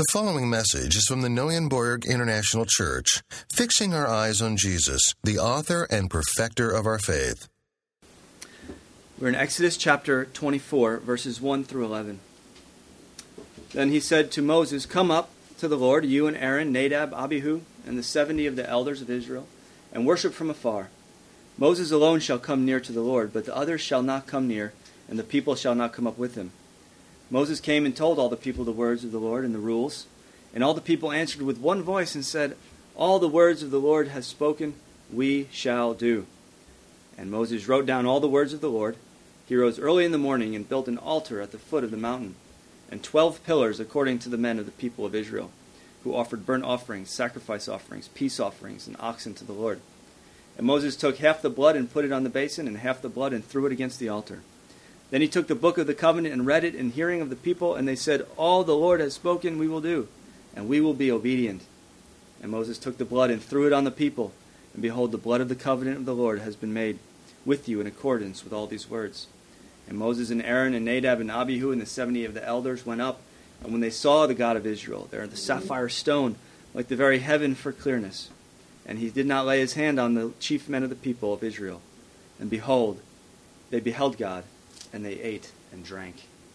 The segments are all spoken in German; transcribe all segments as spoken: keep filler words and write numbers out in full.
The following message is from the Neuenborg International Church, fixing our eyes on Jesus, the author and perfecter of our faith. We're in Exodus chapter twenty-four, verses one through eleven. Then he said to Moses, "Come up to the Lord, you and Aaron, Nadab, Abihu, and the seventy of the elders of Israel, and worship from afar. Moses alone shall come near to the Lord, but the others shall not come near, and the people shall not come up with him." Moses came and told all the people the words of the Lord and the rules. And all the people answered with one voice and said, "All the words of the Lord has spoken, we shall do." And Moses wrote down all the words of the Lord. He rose early in the morning and built an altar at the foot of the mountain, and twelve pillars according to the men of the people of Israel, who offered burnt offerings, sacrifice offerings, peace offerings, and oxen to the Lord. And Moses took half the blood and put it on the basin, and half the blood and threw it against the altar. Then he took the book of the covenant and read it in hearing of the people, and they said, "All the Lord has spoken we will do, and we will be obedient." And Moses took the blood and threw it on the people, and behold, the blood of the covenant of the Lord has been made with you in accordance with all these words. And Moses and Aaron and Nadab and Abihu and the seventy of the elders went up, and when they saw the God of Israel, there the sapphire stone, like the very heaven for clearness. And he did not lay his hand on the chief men of the people of Israel. And behold, they beheld God, and they ate and drank.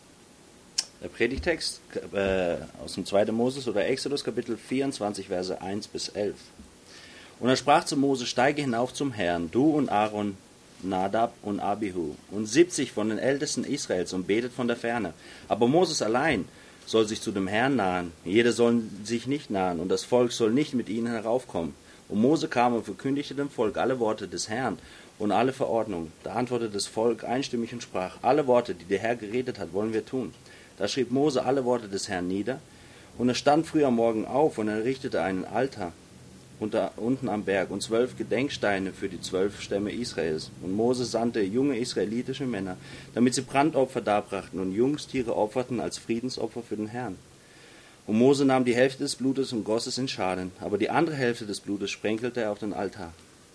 Der Predigtext äh, aus dem zweiten Moses oder Exodus Kapitel vierundzwanzig, Verse eins bis elf. Und er sprach zu Mose: "Steige hinauf zum Herrn, du und Aaron, Nadab und Abihu und siebzig von den Ältesten Israels und betet von der Ferne. Aber Moses allein soll sich zu dem Herrn nahen. Jeder soll sich nicht nahen und das Volk soll nicht mit ihnen heraufkommen." Und Mose kam und verkündigte dem Volk alle Worte des Herrn und alle Verordnungen. Da antwortete das Volk einstimmig und sprach: "Alle Worte, die der Herr geredet hat, wollen wir tun." Da schrieb Mose alle Worte des Herrn nieder. Und er stand früh am Morgen auf und errichtete einen Altar unter, unten am Berg und zwölf Gedenksteine für die zwölf Stämme Israels. Und Mose sandte junge israelitische Männer, damit sie Brandopfer darbrachten und Jungstiere opferten als Friedensopfer für den Herrn. Und Mose nahm die Hälfte des Blutes und goss es in Schalen, aber die andere Hälfte des Blutes sprenkelte er auf den Altar.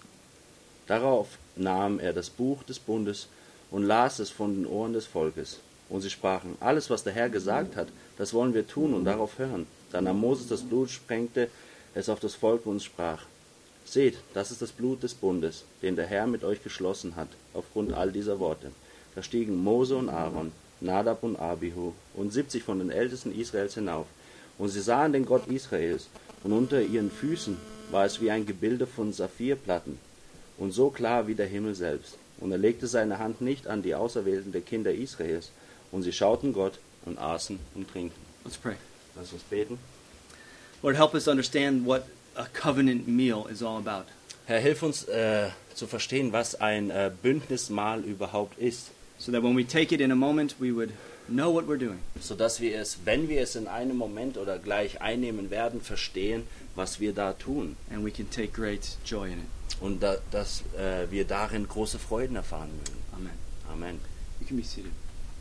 Darauf nahm er das Buch des Bundes und las es von den Ohren des Volkes. Und sie sprachen: "Alles, was der Herr gesagt hat, das wollen wir tun und darauf hören." Dann nahm Moses das Blut, sprengte es auf das Volk und sprach: "Seht, das ist das Blut des Bundes, den der Herr mit euch geschlossen hat, aufgrund all dieser Worte." Da stiegen Mose und Aaron, Nadab und Abihu und siebzig von den Ältesten Israels hinauf. Und sie sahen den Gott Israels, und unter ihren Füßen war es wie ein Gebilde von Saphirplatten, und so klar wie der Himmel selbst. Und er legte seine Hand nicht an die Auserwählten der Kinder Israels, und sie schauten Gott und aßen und trinken. Let's pray. Lass uns beten. Lord, help us understand what a covenant meal is all about. Herr, hilf uns äh, zu verstehen, was ein äh, Bündnismahl überhaupt ist, So that when we take it in a moment, we would know what we're doing. sodass wir es, wenn wir es in einem Moment oder gleich einnehmen werden, verstehen, was wir da tun. And we can take great joy in it. Und da, dass äh, wir darin große Freuden erfahren mögen. Amen. Amen. You can be seated.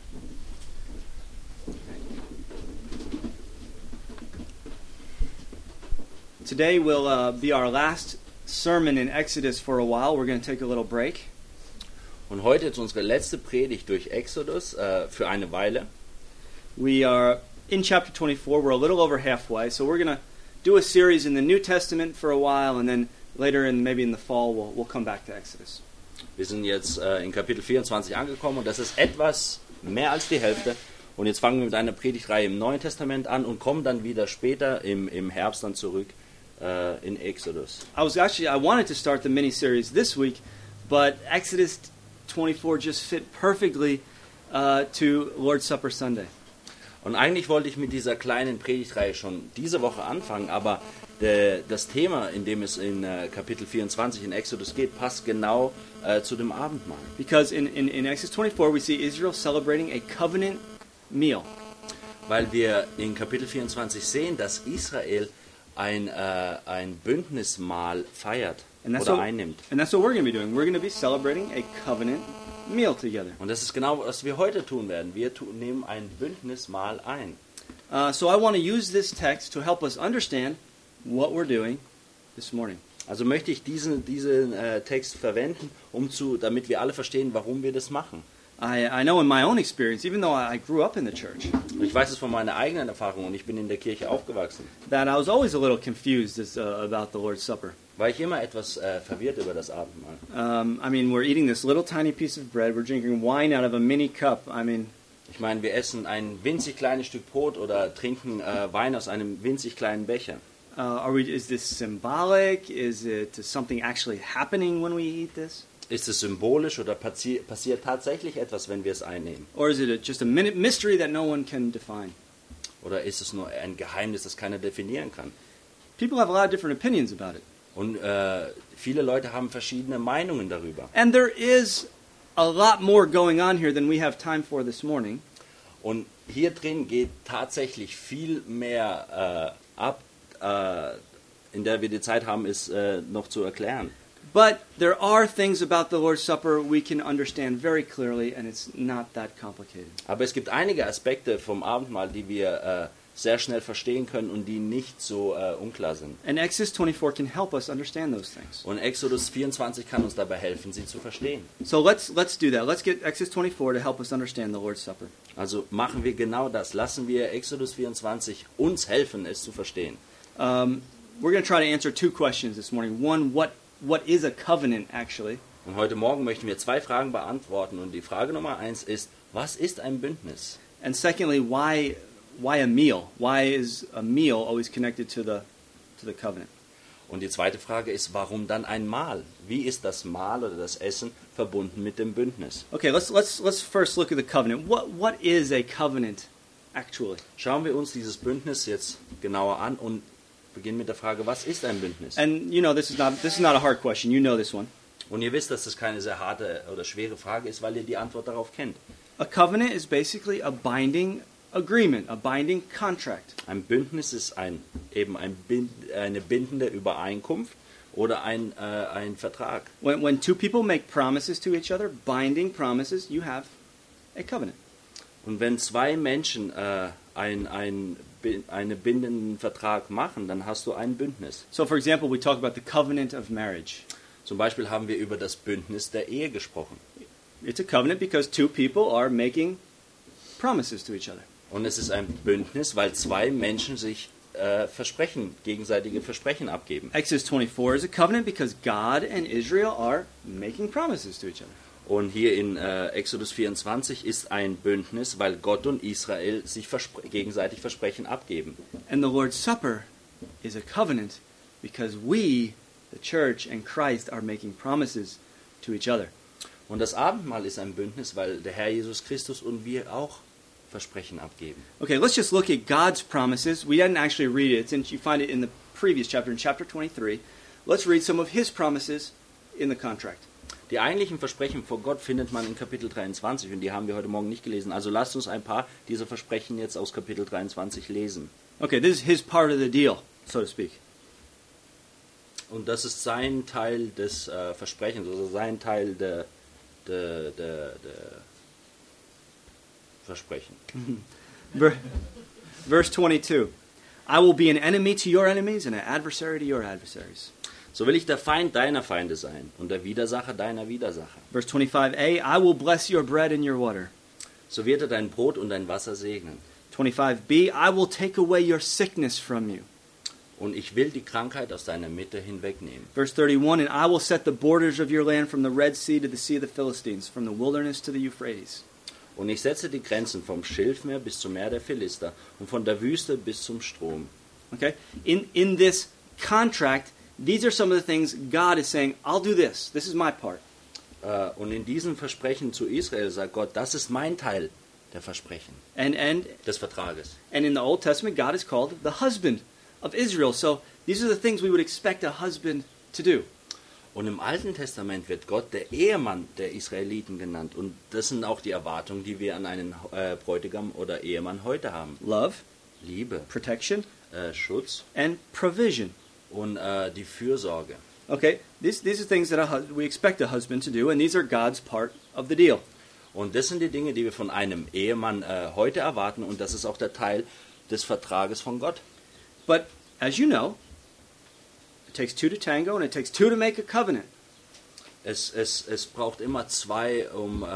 Today will uh, be our last sermon in Exodus for a while. We're going to take a little break. Und heute ist unsere letzte Predigt durch Exodus äh, für eine Weile. We are in chapter twenty-four. We're a little over halfway. So we're going to do a series in the New Testament for a while, and then later, in maybe in the fall, we'll, we'll come back to Exodus. Wir sind jetzt äh, in Kapitel vierundzwanzig angekommen und das ist etwas mehr als die Hälfte. Und jetzt fangen wir mit einer Predigtreihe im Neuen Testament an und kommen dann wieder später im, im Herbst dann zurück äh, in Exodus. I was actually, I wanted to start the mini-series this week, but Exodus twenty-four just fit perfectly uh, to Lord's Supper Sunday. Und eigentlich wollte ich mit dieser kleinen Predigtreihe schon diese Woche anfangen, aber de, das Thema, in dem es in äh, Kapitel vierundzwanzig in Exodus geht, passt genau äh, zu dem Abendmahl. Because in, in, in Exodus twenty-four we see Israel celebrating a covenant meal. Weil wir in Kapitel vierundzwanzig sehen, dass Israel ein, äh, ein Bündnismahl feiert And that's, oder what, einnimmt. and that's what we're going to be doing. We're going to be celebrating a covenant meal together. Und das ist genau, was wir heute tun werden. Wir tu, nehmen ein Bündnismahl ein. Uh, so I want to use this text to help us understand what we're doing this morning. Also möchte ich diesen, diesen äh, Text verwenden, um zu, damit wir alle verstehen, warum wir das machen. I, I know in my own experience, even though I grew up in the church, Ich weiß es von meiner eigenen Erfahrung und ich bin in der Kirche aufgewachsen, that I was always a little confused as, uh, about the Lord's Supper. war ich immer etwas äh, verwirrt über das Abendmahl. Um, I mean, we're eating this little tiny piece of bread. We're drinking wine out of a mini cup. I mean, Ich meine, wir essen ein winzig kleines Stück Brot oder trinken äh, Wein aus einem winzig kleinen Becher. uh, are we? Is this symbolic? Is it something actually happening when we eat this? Ist es symbolisch oder passi passiert tatsächlich etwas, wenn wir es einnehmen? Or is it a, just a minute mystery that no one can define? Oder ist es nur ein Geheimnis, das keiner definieren kann? People have a lot of different opinions about it. Und äh, viele Leute haben verschiedene Meinungen darüber. And there is a lot more going on here than we have time for this morning. Und hier drin geht tatsächlich viel mehr äh, ab, äh, in der wir die Zeit haben, es äh, noch zu erklären. But there are things about the Lord's Supper we can understand very clearly, and it's not that complicated. Aber es gibt einige Aspekte vom Abendmahl, die wir äh, sehr schnell verstehen können und die nicht so äh, unklar sind. And Exodus twenty-four can help us understand those things. Und Exodus vierundzwanzig kann uns dabei helfen, sie zu verstehen. So let's let's do that. Let's get Exodus twenty-four to help us understand the Lord's Supper. Also machen wir genau das. Lassen wir Exodus vierundzwanzig uns helfen, es zu verstehen. Um, we're going to try to answer two questions this morning. One, what what is a covenant actually? Und heute Morgen möchten wir zwei Fragen beantworten. Und die Frage Nummer eins ist, was ist ein Bündnis? And secondly, why why a meal? Why is a meal always connected to the to the covenant? Und die zweite Frage ist, warum dann ein Mahl? Wie ist das Mahl oder das Essen verbunden mit dem Bündnis? Okay, let's let's let's first look at the covenant. What what is a covenant actually? Schauen wir uns dieses Bündnis jetzt genauer an und beginnen mit der Frage, was ist ein Bündnis? And you know this is not this is not a hard question. You know this one. Und ihr wisst, dass das keine sehr harte oder schwere Frage ist, weil ihr die Antwort darauf kennt. A covenant is basically a binding agreement, a binding contract. Ein Bündnis ist ein, eben ein, bind- eine bindende Übereinkunft oder ein, äh, ein Vertrag. When when two people make promises to each other, binding promises, you have a covenant. Und wenn zwei Menschen äh, ein, ein, bi- einen bindenden Vertrag machen, dann hast du ein Bündnis. So for example, we talk about the covenant of marriage. Zum Beispiel haben wir über das Bündnis der Ehe gesprochen. It's a covenant because two people are making promises to each other. Und es ist ein Bündnis, weil zwei Menschen sich äh, Versprechen, gegenseitige Versprechen abgeben. Exodus twenty-four is a covenant because God and Israel are making promises to each other. Und hier in äh, Exodus vierundzwanzig ist ein Bündnis, weil Gott und Israel sich verspre- gegenseitig Versprechen abgeben. And the Lord's Supper is a covenant because we, the church and Christ, are making promises to each other. Und das Abendmahl ist ein Bündnis, weil der Herr Jesus Christus und wir auch Versprechen abgeben. Okay, let's just look at God's promises. We didn't actually read it since you find it in the previous chapter, in chapter twenty-three. Let's read some of His promises in the contract. Die eigentlichen Versprechen vor Gott findet man in Kapitel dreiundzwanzig und die haben wir heute Morgen nicht gelesen. Also lasst uns ein paar dieser Versprechen jetzt aus Kapitel dreiundzwanzig lesen. Okay, this is His part of the deal, so to speak. Und das ist sein Teil des äh, Versprechens, also sein Teil der, der, der, der Versprechen. Ver- Verse twenty-two. I will be an enemy to your enemies and an adversary to your adversaries. So will ich der Feind deiner Feinde sein und der Widersacher deiner Widersacher. Verse twenty-five a, I will bless your bread and your water. So wird er dein Brot und dein Wasser segnen. twenty-five b, I will take away your sickness from you. Und ich will die Krankheit aus deiner Mitte hinwegnehmen. Verse thirty-one, and I will set the borders of your land from the Red Sea to the Sea of the Philistines, from the wilderness to the Euphrates. Und ich setze die Grenzen vom Schilfmeer bis zum Meer der Philister und von der Wüste bis zum Strom. Okay? In, in this contract, these are some of the things God is saying, I'll do this. This is my part. Äh, Und in diesem Versprechen zu Israel sagt Gott, das ist mein Teil der Versprechen, And, and, des Vertrages. and in the Old Testament, God is called the husband of Israel. So these are the things we would expect a husband to do. Und im Alten Testament wird Gott der Ehemann der Israeliten genannt. Und das sind auch die Erwartungen, die wir an einen äh, Bräutigam oder Ehemann heute haben. Love, Liebe, protection, äh, Schutz and provision. und äh, die Fürsorge. Okay? These, these are things that a, hus- we expect a husband to do, and these are God's part of the deal. Und das sind die Dinge, die wir von einem Ehemann äh, heute erwarten. Und das ist auch der Teil des Vertrages von Gott. But as you know, it takes two to tango, and it takes two to make a covenant. Es, es, es braucht immer zwei, um äh,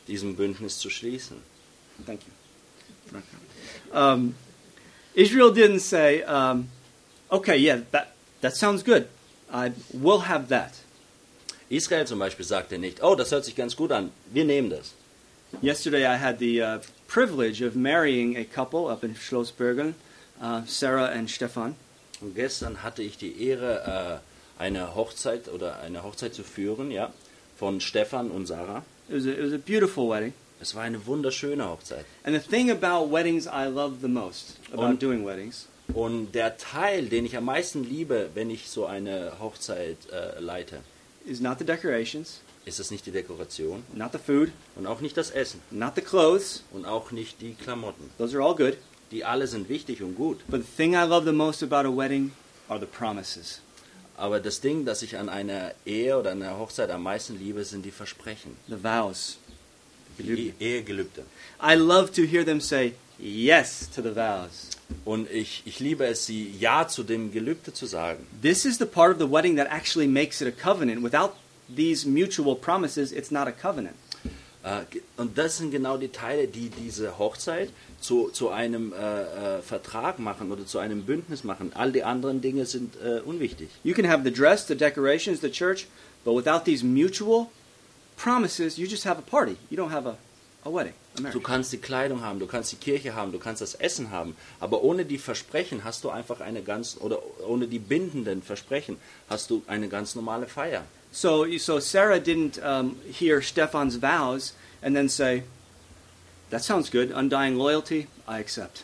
diesem Bündnis zu schließen. Thank you. Um, Israel didn't say, um, okay, yeah, that, that sounds good. I will have that. Israel zum Beispiel sagte nicht, oh, das hört sich ganz gut an, wir nehmen das. Yesterday I had the uh, privilege of marrying a couple up in Schlossbergen, uh, Sarah and Stefan. Und gestern hatte ich die Ehre, äh, eine Hochzeit oder eine Hochzeit zu führen, ja, von Stefan und Sarah. It was a, it was a beautiful wedding. Es war eine wunderschöne Hochzeit. And the thing about weddings I love the most, about Und- doing weddings, Und der Teil, den ich am meisten liebe, wenn ich so eine Hochzeit äh, leite, is not the decorations, ist es nicht die Dekoration not the food, und auch nicht das Essen not the clothes. und auch nicht die Klamotten. Those are all good. Die alle sind wichtig und gut. But the thing I love the most about a wedding are the promises. Aber das Ding, das ich an einer Ehe oder einer Hochzeit am meisten liebe, sind die Versprechen, The vows. die Ehegelübde. I love to hear them say yes to the vows. Und ich, ich liebe es, sie Ja zu dem Gelübde zu sagen. This is the part of the wedding that actually makes it a covenant. Without these mutual promises, it's not a covenant. Äh, ge- Und das sind genau die Teile, die diese Hochzeit zu, zu einem äh, äh, Vertrag machen oder zu einem Bündnis machen. All die anderen Dinge sind äh, unwichtig. You can have the dress, the decorations, the church, but without these mutual promises, you just have a party. You don't have a, a wedding, a Du marriage. kannst die Kleidung haben, du kannst die Kirche haben, du kannst das Essen haben, aber ohne die Versprechen hast du einfach eine ganz, oder ohne die bindenden Versprechen hast du eine ganz normale Feier. So, so Sarah didn't um, hear Stefan's vows and then say, that sounds good, undying loyalty, I accept.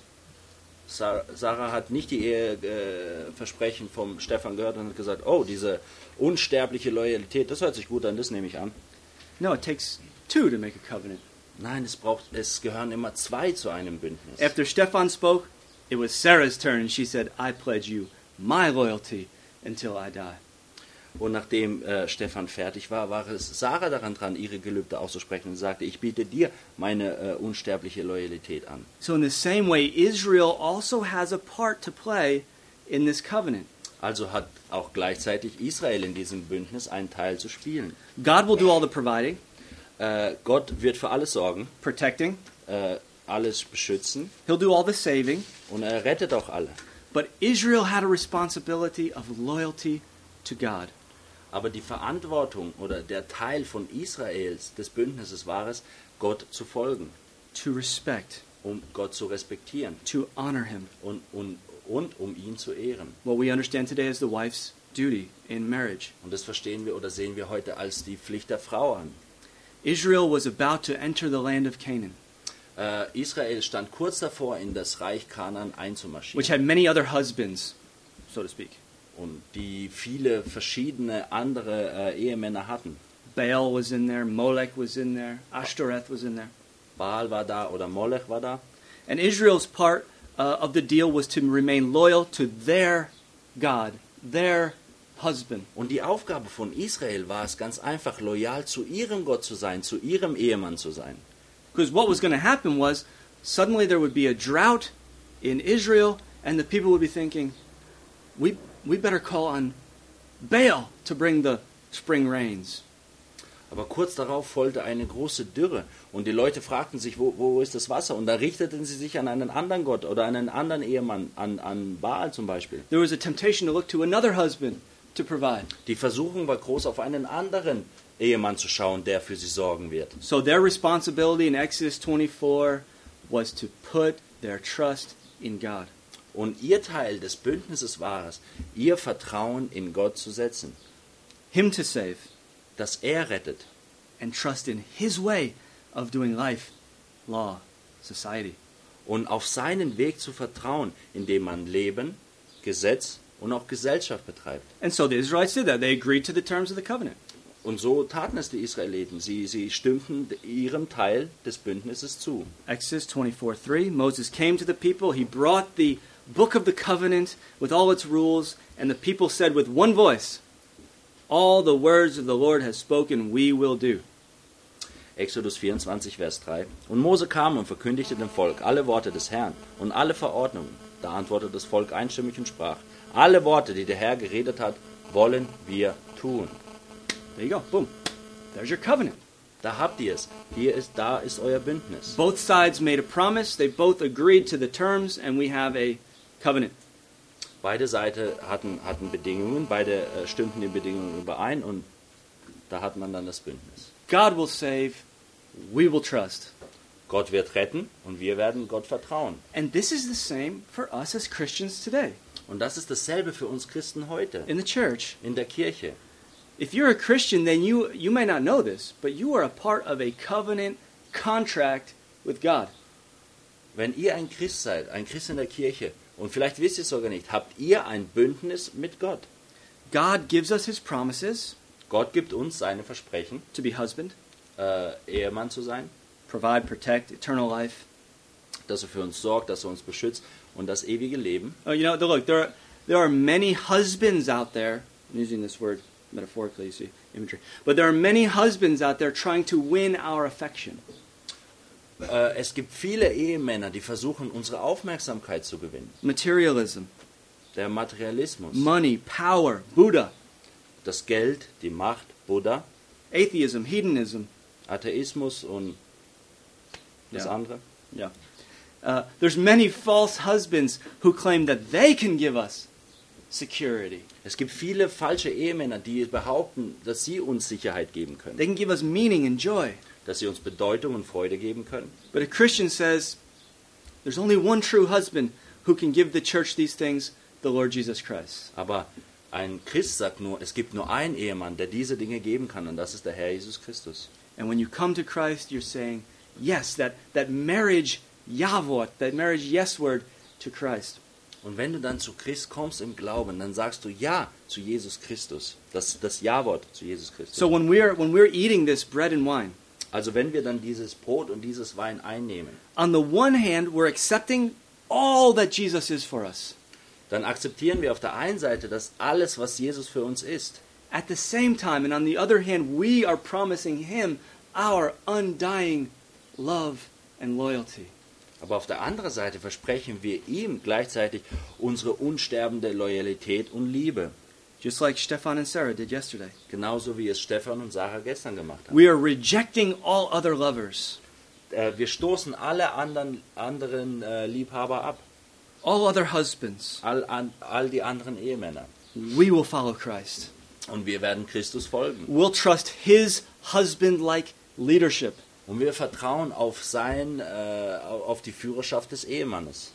Sa- Sarah hat nicht die Eheversprechen vom Stefan gehört und hat gesagt, oh, diese unsterbliche Loyalität, das hört sich gut an, das nehme ich an. No, it takes two to make a covenant. Nein, es braucht, es gehören immer zwei zu einem Bündnis. After Stefan spoke, it was Sarah's turn. She said, I pledge you my loyalty until I die. Und nachdem äh, Stefan fertig war, war es Sarah daran dran, ihre Gelübde auszusprechen und sagte, ich biete dir meine äh, unsterbliche Loyalität an. So in the same way, Israel also has a part to play in this covenant. Also hat auch gleichzeitig Israel in diesem Bündnis einen Teil zu spielen. God will do all the providing, Äh, Gott wird für alles sorgen, protecting. äh, alles beschützen He'll do all the saving. und er rettet auch alle. But Israel had a responsibility of loyalty to God. Aber die Verantwortung oder der Teil von Israels, des Bündnisses war es, Gott zu folgen, To respect, um Gott zu respektieren to honor him. und, und, und um ihn zu ehren. What we understand today is the wife's duty in marriage. Und das verstehen wir oder sehen wir heute als die Pflicht der Frau an. Israel was about to enter the land of Canaan, Äh, Israel stand kurz davor, in das Reich Kanaan which einzumarschieren. had many other husbands, so to speak. Und die viele verschiedene andere äh, Ehemänner hatten. Baal was in there, Molech was in there, Ashtoreth was in there. Baal war da oder Molech war da. And Israel's part uh, of the deal was to remain loyal to their God, their husband. Und die Aufgabe von Israel war es ganz einfach, loyal zu ihrem Gott zu sein, zu ihrem Ehemann zu sein. Because what was going to happen was suddenly there would be a drought in Israel, and the people would be thinking, we, we better call on Baal to bring the spring rains. Aber kurz darauf folgte eine große Dürre und die Leute fragten sich, wo, wo ist das Wasser? Und da richteten sie sich an einen anderen Gott oder einen anderen Ehemann, an, an Baal zum Beispiel. There was a temptation to look to another husband to provide. Die Versuchung war groß, auf einen anderen Ehemann zu schauen, der für sie sorgen wird. So their responsibility in Exodus twenty-four was to put their trust in God. Und ihr Teil des Bündnisses war es, ihr Vertrauen in Gott zu setzen, Him to save, dass er rettet and trust in His way of doing life, law, society. und auf seinen Weg zu vertrauen, indem man Leben, Gesetz und auch Gesellschaft betreibt. And so the Israelites did that. They agreed to the terms of the covenant. Und so taten es die Israeliten. Sie, sie stimmten ihrem Teil des Bündnisses zu. Exodus twenty-four three, Moses came to the people. He brought the book of the covenant with all its rules, and the people said with one voice, all the words of the Lord has spoken, we will do. Exodus vierundzwanzig, Vers drei. Und Mose kam und verkündigte dem Volk alle Worte des Herrn und alle Verordnungen. Da antwortete das Volk einstimmig und sprach, alle Worte, die der Herr geredet hat, wollen wir tun. There you go. Boom. There's your covenant. Da habt ihr es. Hier ist, da ist euer Bündnis. Both sides made a promise, they both agreed to the terms, and we have a covenant. Beide Seiten hatten, hatten Bedingungen, beide äh, stimmten den Bedingungen überein und da hat man dann das Bündnis. God will save, we will trust. Gott wird retten und wir werden Gott vertrauen. And this is the same for us as Christians today Und das ist dasselbe für uns Christen heute in the church. in der Kirche. If you're a Christian, then you, you may not know this, but you are a part of a covenant contract with God. Wenn ihr ein Christ seid, ein Christ in der Kirche, und vielleicht wisst ihr es sogar nicht, habt ihr ein Bündnis mit Gott. God gives us his promises Gott gibt uns seine Versprechen, to be husband, äh, Ehemann zu sein, provide, protect, eternal life. dass er für uns sorgt, dass er uns beschützt und das ewige Leben. Oh, you know, look, there are, there are many husbands out there, I'm using this word metaphorically, you see, imagery, but there are many husbands out there trying to win our affection. Äh, es gibt viele Ehemänner, die versuchen, unsere Aufmerksamkeit zu gewinnen. Materialism, Der Materialismus, money, power, Buddha, das Geld, die Macht, Buddha, atheism, hedonism. Atheismus und das Ja. andere. Yeah. Uh, there's many false husbands who claim that they can give us security. Es gibt viele falsche Ehemänner, die behaupten, dass sie uns Sicherheit geben können, They can give us meaning and joy. dass sie uns Bedeutung und Freude geben können. But a Christian says there's only one true husband who can give the church these things, the Lord Jesus Christ. Aber ein Christ sagt nur, es gibt nur einen Ehemann, der diese Dinge geben kann, und das ist der Herr Jesus Christus. And when you come to Christ, you're saying, yes, that, that marriage Yavot, that marriage yes word to Christ. Und wenn du dann zu Christ kommst im Glauben, dann sagst du Ja zu Jesus Christus, das, das Ja-Wort zu Jesus Christus. So when we're, when we're eating this bread and wine, Also wenn wir dann dieses Brot und dieses Wein einnehmen, on the one hand, we're accepting all that Jesus is for us. dann akzeptieren wir auf der einen Seite das alles, was Jesus für uns ist. At the same time, and on the other hand, we are promising him our undying love and loyalty. Aber auf der anderen Seite versprechen wir ihm gleichzeitig unsere unsterbende Loyalität und Liebe. Just like Stefan and Sarah did yesterday. Genauso wie es Stefan und Sarah gestern gemacht haben. We are rejecting all other lovers, Äh, wir stoßen alle anderen, anderen äh, Liebhaber ab. all other husbands. All, an, all die anderen Ehemänner. We will follow Christ. Und wir werden Christus folgen. We'll trust his husband-like leadership. Und wir vertrauen auf, sein, äh, auf die Führerschaft des Ehemannes.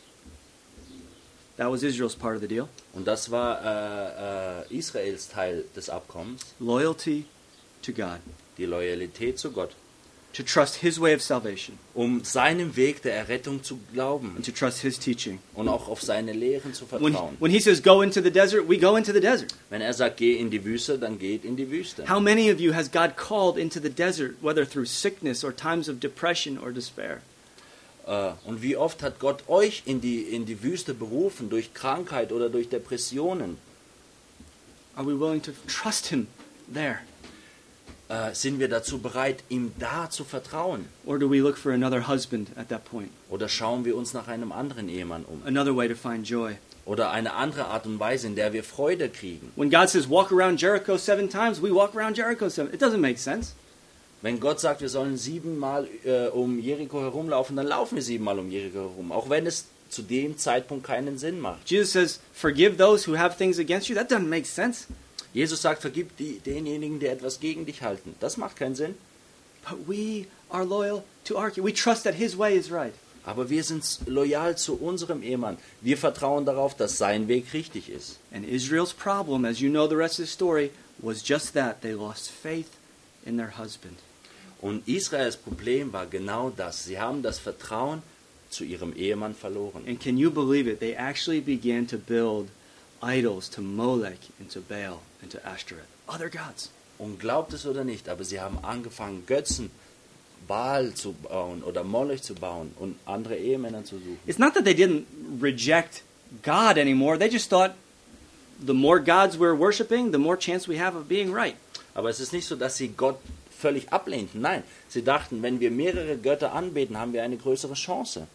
That was Israel's part of the deal. Und das war äh, äh, Israels Teil des Abkommens. Loyalty to God. Die Loyalität zu Gott. To trust his way of salvation. Um seinem Weg der Errettung zu glauben. And to trust his teaching. Und auch auf seine Lehren zu When, vertrauen. when he says go into the desert, we go into the desert. Wenn er sagt, geh in die Wüste, dann geht in die Wüste. How many of you has God called into the desert, whether through sickness or times of depression or despair? Äh, Und wie oft hat Gott euch in die, in die Wüste berufen, durch Krankheit oder durch Depressionen? Are we willing to trust him there? Äh, sind wir dazu bereit, ihm da zu vertrauen? Or do we look for another husband at that point? Oder schauen wir uns nach einem anderen Ehemann um? Another way to find joy. Oder eine andere Art und Weise, in der wir Freude kriegen? When God says walk around Jericho seven times, we walk around Jericho seven. It doesn't make sense. Wenn Gott sagt, wir sollen siebenmal äh, um Jericho herumlaufen, dann laufen wir siebenmal um Jericho herum, auch wenn es zu dem Zeitpunkt keinen Sinn macht. Jesus says, forgive those who have things against you. That doesn't make sense. Jesus sagt, vergib die, denjenigen, die etwas gegen dich halten. Das macht keinen Sinn. But we are loyal to our King. We trust that his way is right. Aber wir sind loyal zu unserem Ehemann. Wir vertrauen darauf, dass sein Weg richtig ist. And Israel's problem, as you know the rest of the story, was just that. They lost faith in their husband. Und Israels Problem war genau das. Sie haben das Vertrauen zu ihrem Ehemann verloren. And can you believe it? They actually began to build idols to Molech and to Baal and to Ashtoreth, other gods. Und glaubt es oder nicht, aber sie haben angefangen, Götzen, Baal zu bauen oder Molech zu bauen und andere Ehemänner zu suchen. It's not that they didn't reject God anymore. They just thought the more gods we're worshiping, the more chance we have of being right. Aber es ist nicht so, dass sie Gott völlig ablehnten. Nein, sie dachten, wenn wir mehrere Götter anbeten, haben wir eine größere Chance.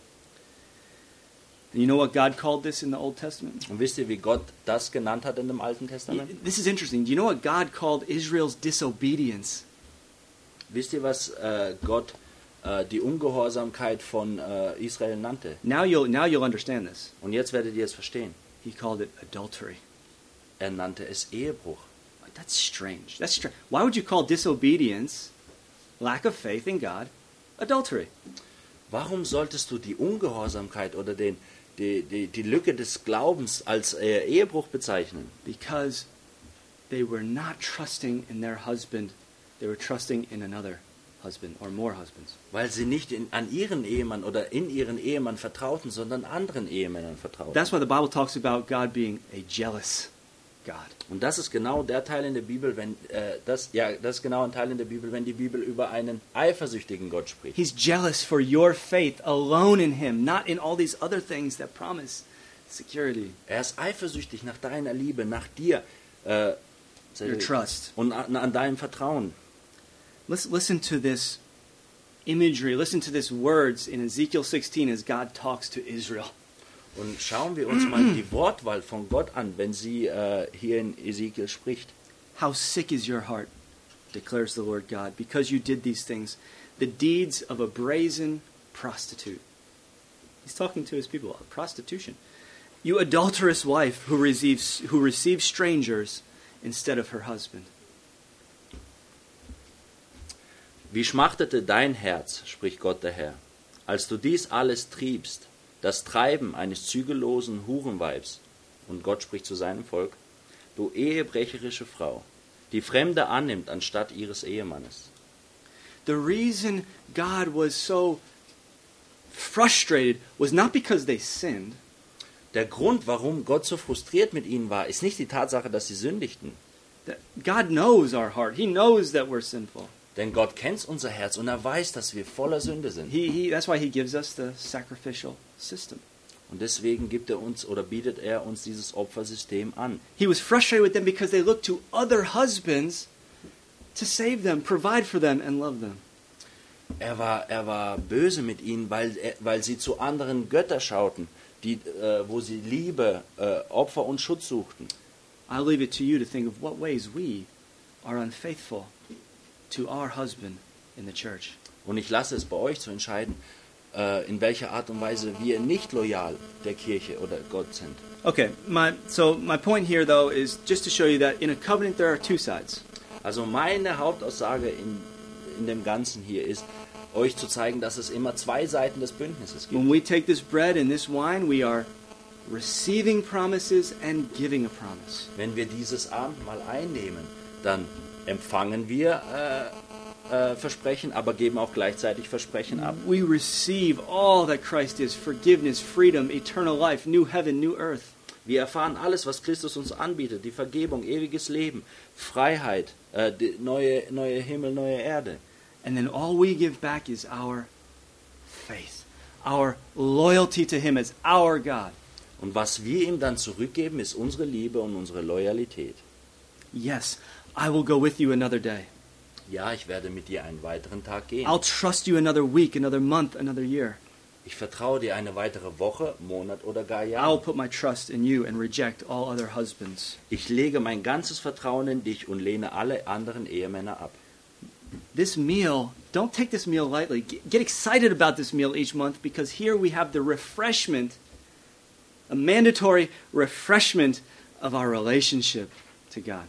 And you know what God called this in the Old Testament? Und wisst ihr, wie Gott das genannt hat in dem Alten Testament? This is interesting. Do you know what God called Israel's disobedience? wisst ihr, was äh, Gott äh, die Ungehorsamkeit von äh, Israel nannte? Now you'll, now you'll understand this. Und jetzt werdet ihr es verstehen. He called it adultery. Er nannte es Ehebruch. That's strange. That's strange. Why would you call disobedience, lack of faith in God, adultery? Warum solltest du die Ungehorsamkeit oder den, die, die, die Lücke des Glaubens als äh, Ehebruch bezeichnen? Because they were not trusting in their husband. They were trusting in another husband or more husbands. Weil sie nicht in, an ihren Ehemann oder in ihren Ehemann vertrauten, sondern anderen Ehemännern vertrauten. That's why the Bible talks about God being a jealous God. Und das ist genau der Teil in der Bibel, wenn äh, das ja das ist genau ein Teil in der Bibel, wenn die Bibel über einen eifersüchtigen Gott spricht. He's jealous for your faith alone in him, not in all these other things that promise security. Er ist eifersüchtig nach deiner Liebe, nach dir äh, Your trust. und an, an deinem Vertrauen. Let's listen to this imagery, listen to these words in Ezekiel sixteen as God talks to Israel. Und schauen wir uns mal die Wortwahl von Gott an, wenn sie äh, hier in Ezekiel spricht. How sick is your heart, declares the Lord God, because you did these things, the deeds of a brazen prostitute. He's talking to his people, prostitution. You adulterous wife who receives, who receives strangers instead of her husband. Wie schmachtete dein Herz, spricht Gott der Herr, als du dies alles triebst, das Treiben eines zügellosen Hurenweibs. Und Gott spricht zu seinem Volk, du ehebrecherische Frau, die Fremde annimmt anstatt ihres Ehemannes. The reason God was so frustrated was not because they sinned. Der Grund, warum Gott so frustriert mit ihnen war, ist nicht die Tatsache, dass sie sündigten. That God knows our heart. He knows that we're sinful. Denn Gott kennt unser Herz und er weiß, dass wir voller Sünde sind. He, he, that's why he gives us the sacrificial system. Und deswegen gibt er uns oder bietet er uns dieses Opfersystem an. He was frustrated with them because they looked to other husbands to save them, provide for them, and love them. Er war, er war böse mit ihnen, weil, er, weil sie zu anderen Göttern schauten, die, äh, wo sie Liebe, äh, Opfer und Schutz suchten. I'll leave it to you to think of what ways we are unfaithful to our husband in the church. Und ich lasse es bei euch zu entscheiden, äh, in welcher Art und Weise wir nicht loyal der Kirche oder Gott sind. Okay, my, so my point here, though, is just to show you that in a covenant there are two sides. Also meine Hauptaussage in, in dem Ganzen hier ist, euch zu zeigen, dass es immer zwei Seiten des Bündnisses gibt. When we take this bread and this wine, we are receiving promises and giving a promise. Wenn wir dieses Abendmahl einnehmen, dann empfangen wir äh, äh, Versprechen, aber geben auch gleichzeitig Versprechen ab. We receive all that Christ is, forgiveness, freedom, eternal life, new heaven, new earth. Wir erfahren alles, was Christus uns anbietet, die Vergebung, ewiges Leben, Freiheit, äh, die neue, neue Himmel, neue Erde. And then all we give back is our faith, our loyalty to Him as our God. Und was wir ihm dann zurückgeben, ist unsere Liebe und unsere Loyalität. Yes, I will go with you another day. Ja, ich werde mit dir einen weiteren Tag gehen. I'll trust you another week, another month, another year. Ich vertraue dir eine weitere Woche, Monat oder gar I'll Jahr. put my trust in you and reject all other husbands. Ich lege mein ganzes Vertrauen in dich und lehne alle anderen Ehemänner ab. This meal, don't take this meal lightly. Get get excited about this meal each month because here we have the refreshment, a mandatory refreshment of our relationship to God.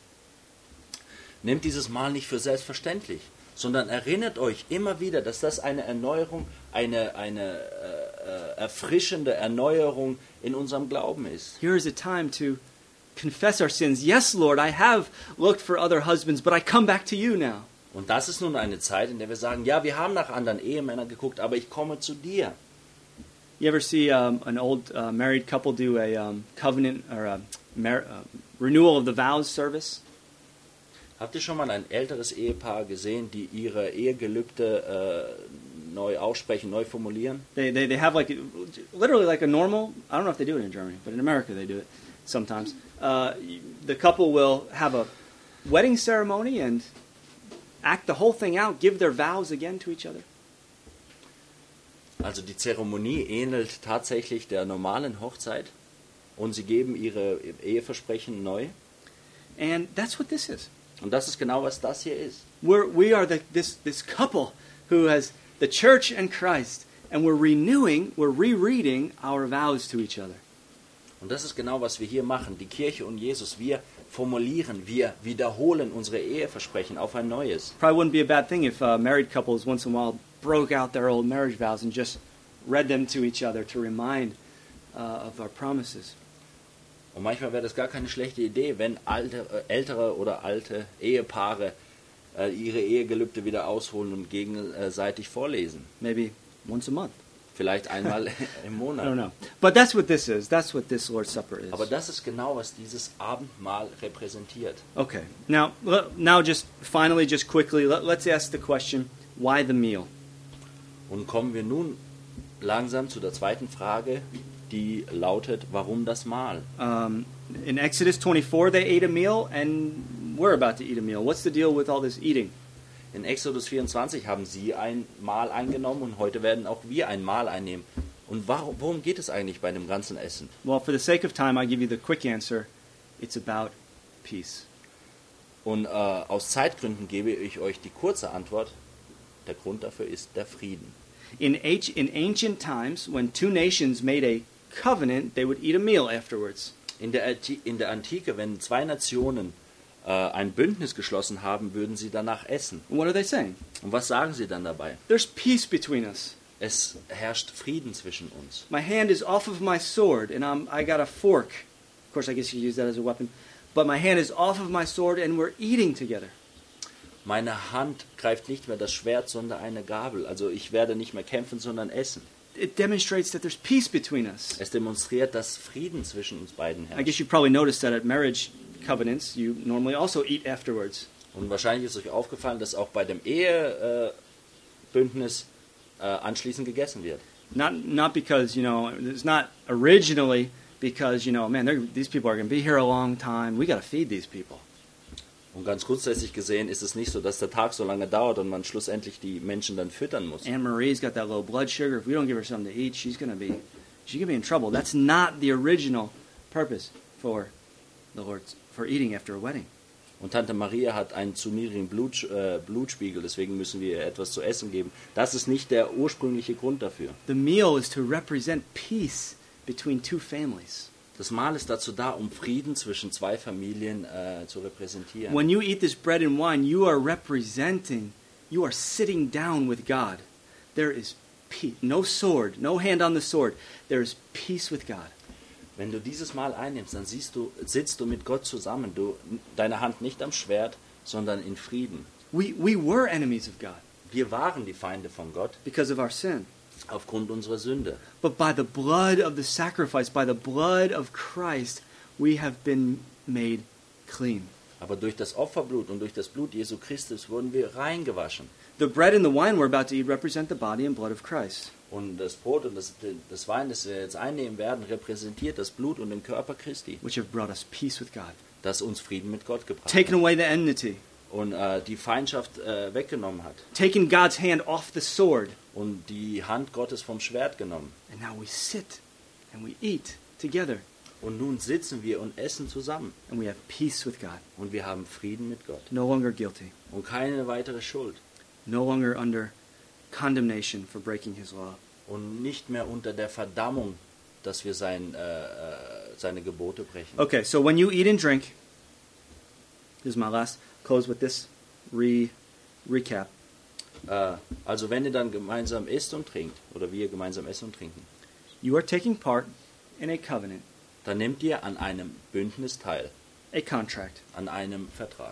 Nehmt dieses Mahl nicht für selbstverständlich, sondern erinnert euch immer wieder, dass das eine Erneuerung, eine, eine äh, äh, erfrischende Erneuerung in unserem Glauben ist. Here is a time to confess our sins. Yes, Lord, I have looked for other husbands, but I come back to you now. Und das ist nun eine Zeit, in der wir sagen, ja, wir haben nach anderen Ehemännern geguckt, aber ich komme zu dir. You ever see um, an old uh, married couple do a um, covenant or a mar- uh, renewal of the vows service? Habt ihr schon mal ein älteres Ehepaar gesehen, die ihre Ehegelübde äh, neu aussprechen, neu formulieren? They, they they have like literally like a normal. I don't know if they do it in Germany, but in America they do it sometimes. Uh, the couple will have a wedding ceremony and act the whole thing out, give their vows again to each other. Also die Zeremonie ähnelt tatsächlich der normalen Hochzeit und sie geben ihre Eheversprechen neu. And that's what this is. Und das ist genau, was das hier ist. We're, we are the, this, this couple who has the church and Christ, and we're renewing, we're rereading our vows to each other. Und das ist genau, was wir hier machen. Die Kirche und Jesus, wir formulieren, wir wiederholen unsere Eheversprechen auf ein neues. Probably wouldn't be a bad thing if uh, married couples once in a while broke out their old marriage vows and just read them to each other to remind uh, of our promises. Und manchmal wäre das gar keine schlechte Idee, wenn alte, äh, ältere oder alte Ehepaare äh, ihre Ehegelübde wieder ausholen und gegenseitig vorlesen. Maybe once a month. Vielleicht einmal im I don't Monat. know. But that's what this is. That's what this Lord's Supper is. Aber das ist genau, was dieses Abendmahl repräsentiert. Okay. Now, le- now just finally, just quickly, let, let's ask the question, why the meal? Und kommen wir nun langsam zu der zweiten Frage, die lautet, warum das Mahl? Um, in Exodus twenty-four, they ate a meal, and we're about to eat a meal. What's the deal with all this eating? In Exodus vierundzwanzig haben sie ein Mahl eingenommen und heute werden auch wir ein Mahl einnehmen. Und warum, worum geht es eigentlich bei dem ganzen Essen? Well, for the sake of time, I'll give you the quick answer. It's about peace. Und äh, aus Zeitgründen gebe ich euch die kurze Antwort. Der Grund dafür ist der Frieden. In, age, in ancient times, when two nations made a covenant, they would eat a meal afterwards. In der, Anti- in der Antike, wenn zwei Nationen äh, ein Bündnis geschlossen haben, würden sie danach essen. And what are they saying? Und was sagen sie dann dabei? There's peace between us. Es herrscht Frieden zwischen uns. My hand is off of my sword, and I'm, I got a fork. Of course, I guess you use that as a weapon. But my hand is off of my sword, and we're eating together. Meine Hand greift nicht mehr das Schwert, sondern eine Gabel. Also ich werde nicht mehr kämpfen, sondern essen. It demonstrates that there's peace between us. Es demonstriert, dass Frieden zwischen uns beiden I herrscht. guess you probably noticed that at marriage covenants, you normally also eat afterwards. Und wahrscheinlich ist euch aufgefallen, dass auch bei dem Ehebündnis äh, anschließend gegessen wird. Not not because, you know, it's not originally because, you know, man, they're- these people are going to be here a long time. We got to feed these people. Und ganz grundsätzlich gesehen ist es nicht so, dass der Tag so lange dauert und man schlussendlich die Menschen dann füttern muss. Anne Marie's got that low blood sugar. If we don't give her something to eat, she's going to be she's going to be in trouble. That's not the original purpose for the Lord's for eating after a wedding. Und Tante Maria hat einen zu niedrigen Blut, äh, Blutspiegel, deswegen müssen wir ihr etwas zu essen geben. Das ist nicht der ursprüngliche Grund dafür. The meal is to represent peace between two families. Das Mahl ist dazu da, um Frieden zwischen zwei Familien äh, zu repräsentieren. When you eat this bread and wine, you are representing, you are sitting down with God. There is peace. No sword, no hand on the sword. There is peace with God. Wenn du dieses Mahl einnimmst, dann siehst du, sitzt du mit Gott zusammen. Du, deine Hand nicht am Schwert, sondern in Frieden. We, we were enemies of God Wir waren die Feinde von Gott because of our sin. aufgrund unserer Sünde. But by the blood of the sacrifice, by the blood of Christ, we have been made clean. Aber durch das Opferblut und durch das Blut Jesu Christus wurden wir reingewaschen. The bread and the wine we're about to eat represent the body and blood of Christ. Und das Brot und das, das Wein, das wir jetzt einnehmen werden, repräsentiert das Blut und den Körper Christi, Which have brought us peace with God. das uns Frieden mit Gott gebracht Taken hat away the enmity. und äh, die Feindschaft äh, weggenommen hat Taken God's hand off the sword. und die Hand Gottes vom Schwert genommen. And now we sit and we eat together. Und nun sitzen wir und essen zusammen And we have peace with God. und wir haben Frieden mit Gott No longer guilty. und keine weitere Schuld No longer under condemnation for breaking his law. und nicht mehr unter der Verdammung, dass wir sein, äh, äh, seine Gebote brechen. Okay, so when you eat and drink, this is my last close with this re recap. Äh, also wenn ihr dann gemeinsam isst und trinkt, oder wir gemeinsam essen und trinken, You are taking part in a covenant, dann nehmt ihr an einem Bündnis teil, a contract, an einem Vertrag.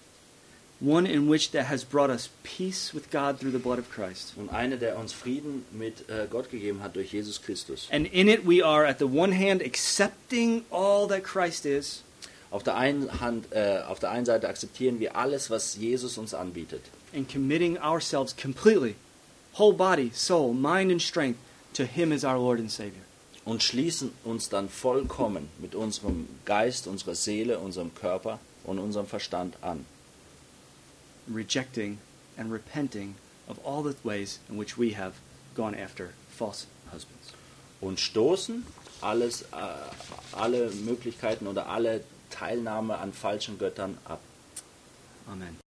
one in which that has brought us peace with God through the blood of Christ. Und eine, der uns Frieden mit äh, Gott gegeben hat durch Jesus Christus. And in it we are at the one hand accepting all that Christ is, Auf der einen Hand, äh, auf der einen Seite akzeptieren wir alles, was Jesus uns anbietet. and committing ourselves completely, whole body, soul, mind and strength, to him as our Lord and Savior. Und schließen uns dann vollkommen mit unserem Geist, unserer Seele, unserem Körper und unserem Verstand an. Rejecting and repenting of all the ways in which we have gone after false husbands. Und stoßen alles, äh, alle Möglichkeiten oder alle Teilnahme an falschen Göttern ab. Amen.